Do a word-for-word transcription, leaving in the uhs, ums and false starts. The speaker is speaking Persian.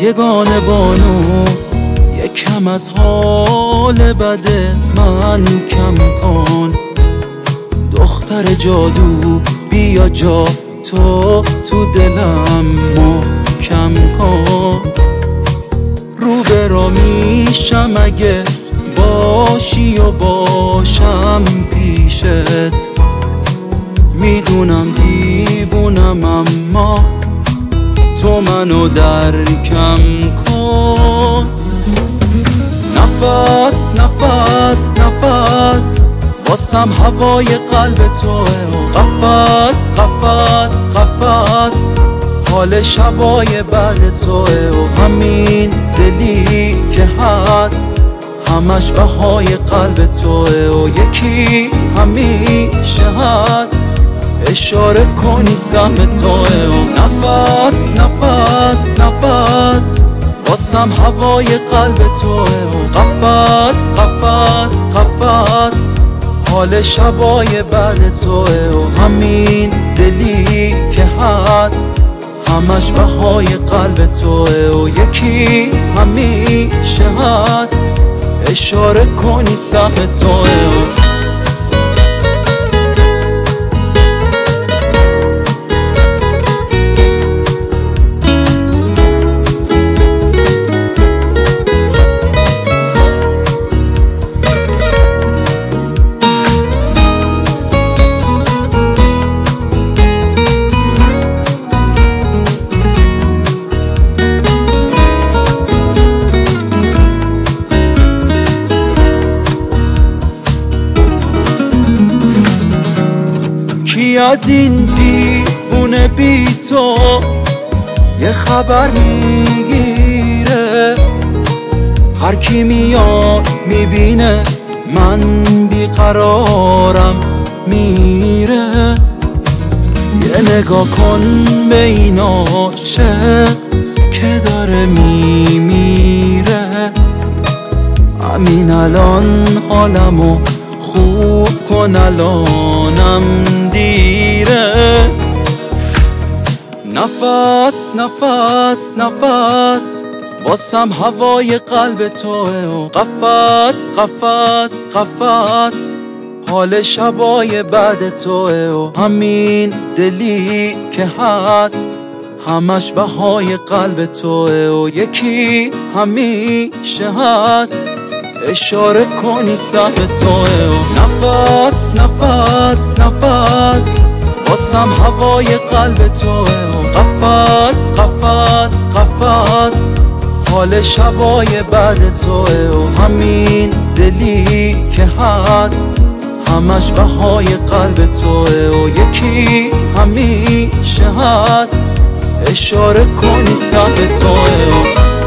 یگانه بانو یکم از حال بده من کم کن. دختر جادو بیا جا تو تو دلم محکم کن. رو به رو میشم اگه باشی و باشم پیشت. میدونم دیوونم اما تو منو درکم کن. نفس نفس نفس واسم هوای قلب توه و قفس قفس قفس حال شبای بعد توه و همین دلی که هست همش بهای قلب توه و یکی همیشه هست اشاره کنی سهم توه و نفس نفس نفس واسم هوای قلب توه و قفس قفس قفس حال شبای بعد توه و همین دلی که هست همش بهای قلب توه و یکی همیشه هست اشاره کنی سهم توه و از این دیوونه بی تو یه خبر میگیره. هر کی میاد میبینه من بیقرارم میره. یه نگاه کن به این عاشق که داره میمیره. همین الان حالمو خوب کن الانم دیره. نفس نفس نفس واسم هوای قلب توه و قفس قفس قفس حال شبای بعد توه و همین دلی که هست همش بهای قلب توه و یکی همیشه هست اشاره کنی سهم توه و نفس نفس نفس واسم هوای قلب توه و قفس قفس قفس حال شبای بعد توه و همین دلی که هست همش بهای قلب توه و یکی همیشه هست اشاره کنی سهم توه و